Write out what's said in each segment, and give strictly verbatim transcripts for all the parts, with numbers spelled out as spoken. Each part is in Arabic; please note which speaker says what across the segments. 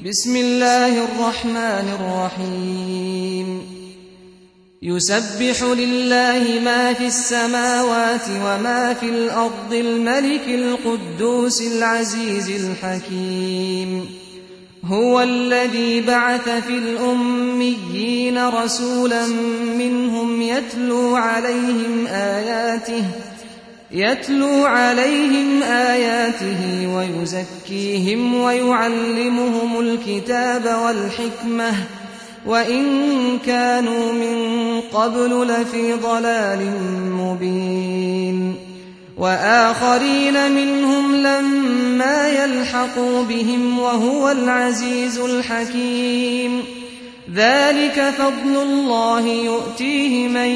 Speaker 1: بسم الله الرحمن الرحيم يسبح لله ما في السماوات وما في الأرض الملك القدوس العزيز الحكيم هو الذي بعث في الأميين رسولا منهم يتلو عليهم آياته يتلو عليهم آياته ويزكيهم ويعلمهم الكتاب والحكمة وإن كانوا من قبل لفي ضلال مبين وآخرين منهم لما يلحقوا بهم وهو العزيز الحكيم ذلك فضل الله يؤتيه من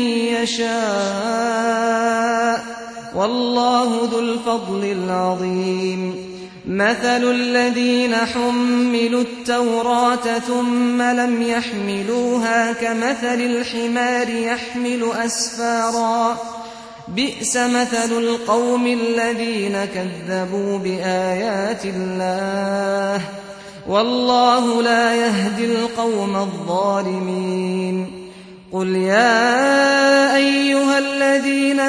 Speaker 1: يشاء والله ذو الفضل العظيم مثل الذين حملوا التوراة ثم لم يحملوها كمثل الحمار يحمل أسفارا بئس مثل القوم الذين كذبوا بآيات الله والله لا يهدي القوم الظالمين قل يا أيها الذين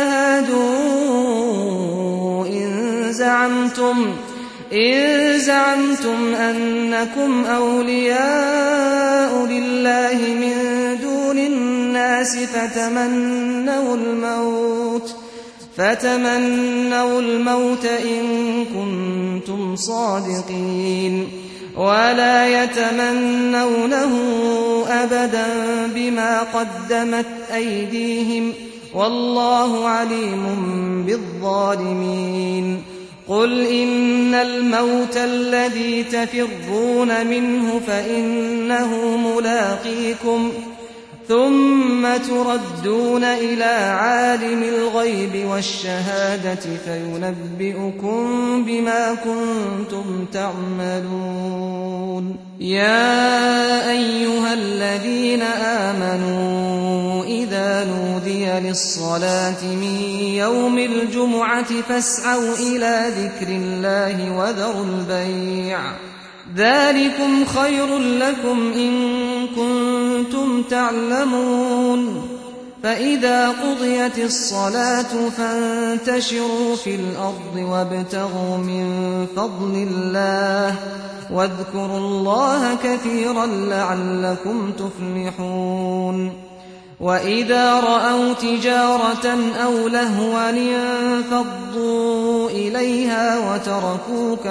Speaker 1: هادوا إن زعمتم إن زعمتم أنكم أولياء لله من دون الناس فتمنوا الموت فتمنوا الموت إن كنتم صادقين ولا يتمنونه أبدا بما قدمت أيديهم والله عليم بالظالمين قل إن الموت الذي تفرون منه فإنه ملاقيكم ثم تردون إلى عالم الغيب والشهادة فينبئكم بما كنتم تعملون يا أيها الذين آمنوا إذا نودي للصلاة من يوم الجمعة فاسعوا إلى ذكر الله وذروا البيع ذلكم خير لكم إن كنتم تعلمون فإذا قضيت الصلاة فانتشروا في الأرض وابتغوا من فضل الله واذكروا الله كثيرا لعلكم تفلحون وإذا رأوا تجارة أو لهوا انفضوا إليها وتركوك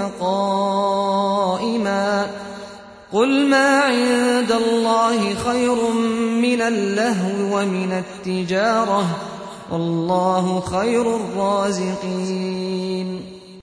Speaker 1: قائما قل ما عند الله خير من اللهو ومن التجارة والله خير الرازقين